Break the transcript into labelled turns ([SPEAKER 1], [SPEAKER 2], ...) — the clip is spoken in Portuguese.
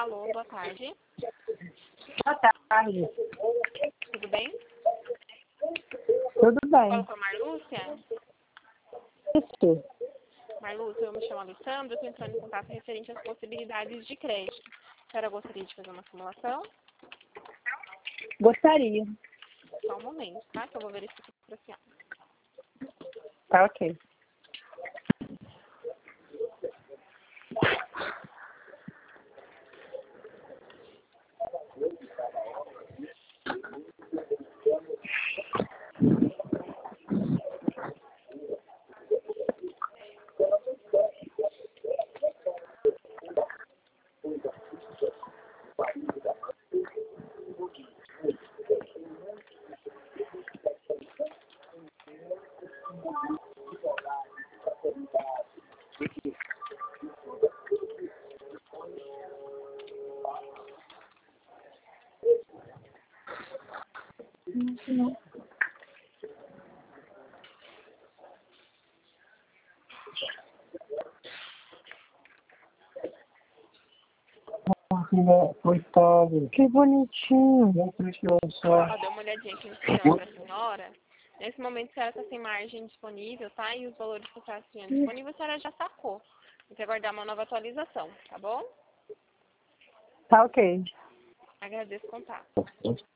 [SPEAKER 1] Alô, boa tarde.
[SPEAKER 2] Boa tarde.
[SPEAKER 1] Tudo bem?
[SPEAKER 2] Tudo bem.
[SPEAKER 1] Fala com a Marlúcia.
[SPEAKER 2] Isso.
[SPEAKER 1] Marlúcia, eu me chamo Alessandra, estou entrando em contato referente às possibilidades de crédito. A senhora gostaria de fazer uma simulação?
[SPEAKER 2] Gostaria.
[SPEAKER 1] Só um momento, tá? Que eu vou verificar para a senhora.
[SPEAKER 2] Tá ok. Coitado. Que bonitinho.
[SPEAKER 1] Ó, deu uma olhadinha aqui no sistema para a senhora. Nesse momento, a senhora está sem margem disponível, tá? E os valores que a senhora tinha disponível, a senhora já sacou. Tem que aguardar uma nova atualização, tá bom?
[SPEAKER 2] Tá ok.
[SPEAKER 1] Agradeço o contato.